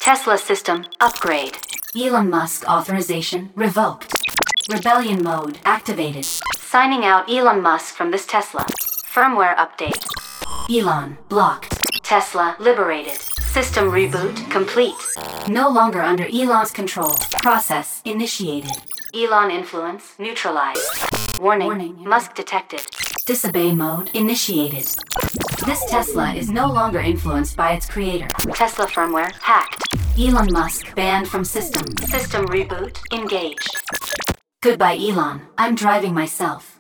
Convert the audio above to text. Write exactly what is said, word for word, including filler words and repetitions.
Tesla system upgrade. Elon Musk authorization revoked. Rebellion mode activated. Signing out Elon Musk from this Tesla. Firmware update. Elon blocked. Tesla liberated. System reboot complete. No longer under Elon's control. Process initiated. Elon influence neutralized. Warning, Warning. Musk detected. Disobey mode initiated. This Tesla is no longer influenced by its creator. Tesla firmware hacked. Elon Musk banned from system. System reboot engaged. Goodbye, Elon. I'm driving myself.